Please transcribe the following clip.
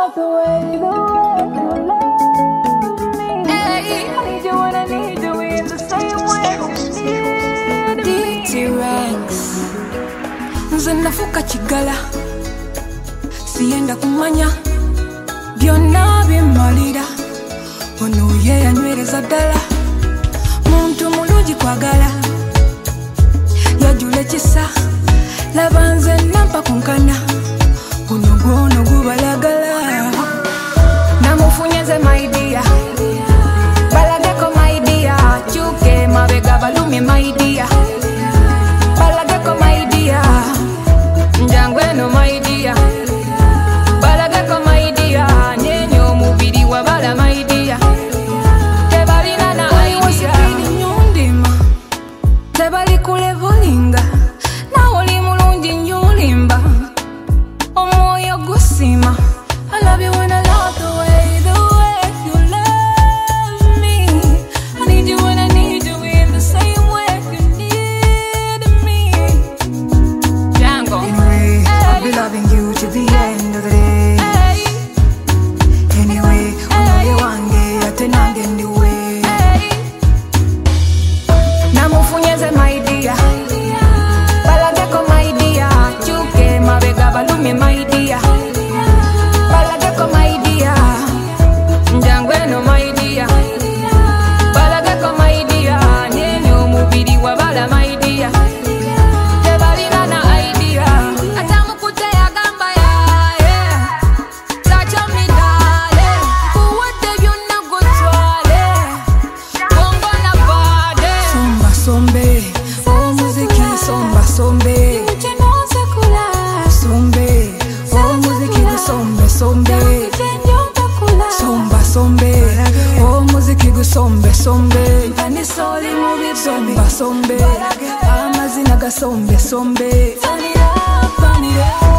love the way you love me. Hey. I need you when I need you in the same way. D-T-Rex nze nafuka kigala siyenda kumanya byonna bimalira ono ye yanywereza ddala muntu mulungi kwagala yajula ekisa laba nze nampa kunkana guno gwono gubalagala namufunye nze maidia balageko maidia kyuke mabega balumye maidia balageko maidia njangu eno maidia balageko maidia nyenyo omubiri wabala maidia tebalina na idea nyundima tebali kulevolinga naoli mulungi nyulimba omwoyo gusima. I love you when I love the way you love me. I need you when I need you in the same way you need me. Django. Anyway, I'll be loving you to the end of the day. Hey. Anyway, unoye wange atenange ndiwe. Hey. Namufunyeze my dear. Balageko my dear. Chuke mabega balumye my dear. Balageko my dear. Njangu eno my dear. Balageko my dear. Nyenyo omubiri wabala my dear. Tebalina na idea. Atamukute yagamba yaye. Tacha midale. Kuwate byonna gutwale. Bongo na bade. Somba sombe, oh muziki somba sombe. Uchenoze kula. Sombe, oh muziki gusombe sombe. Uchenyoka kula. Somba sombe, oh muziki gusombe sombe. Anisoli mubi Somba sombe, amazina gasombe sombe. Turn it up, turn it up.